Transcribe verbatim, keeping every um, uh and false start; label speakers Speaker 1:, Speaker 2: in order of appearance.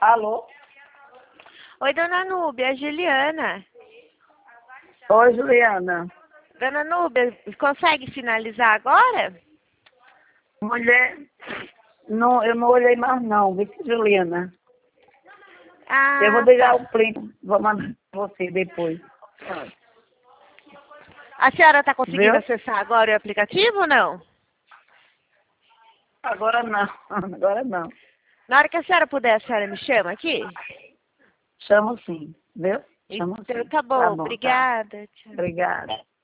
Speaker 1: Alô?
Speaker 2: Oi, dona Núbia, é a Juliana.
Speaker 1: Oi, Juliana.
Speaker 2: Dona Núbia, consegue finalizar agora?
Speaker 1: Mulher, não, eu não olhei mais não, viu, Juliana?
Speaker 2: Ah,
Speaker 1: Eu vou pegar
Speaker 2: tá.
Speaker 1: o print, vou mandar pra você depois.
Speaker 2: A senhora está conseguindo
Speaker 1: Viu?
Speaker 2: acessar agora o aplicativo ou não?
Speaker 1: Agora não, agora não.
Speaker 2: Na hora que a senhora puder, a senhora me chama aqui?
Speaker 1: Chamo sim, viu? Chamo
Speaker 2: Então
Speaker 1: sim.
Speaker 2: tá bom,
Speaker 1: Tá bom, tá.
Speaker 2: obrigada. Tchau.
Speaker 1: Obrigada.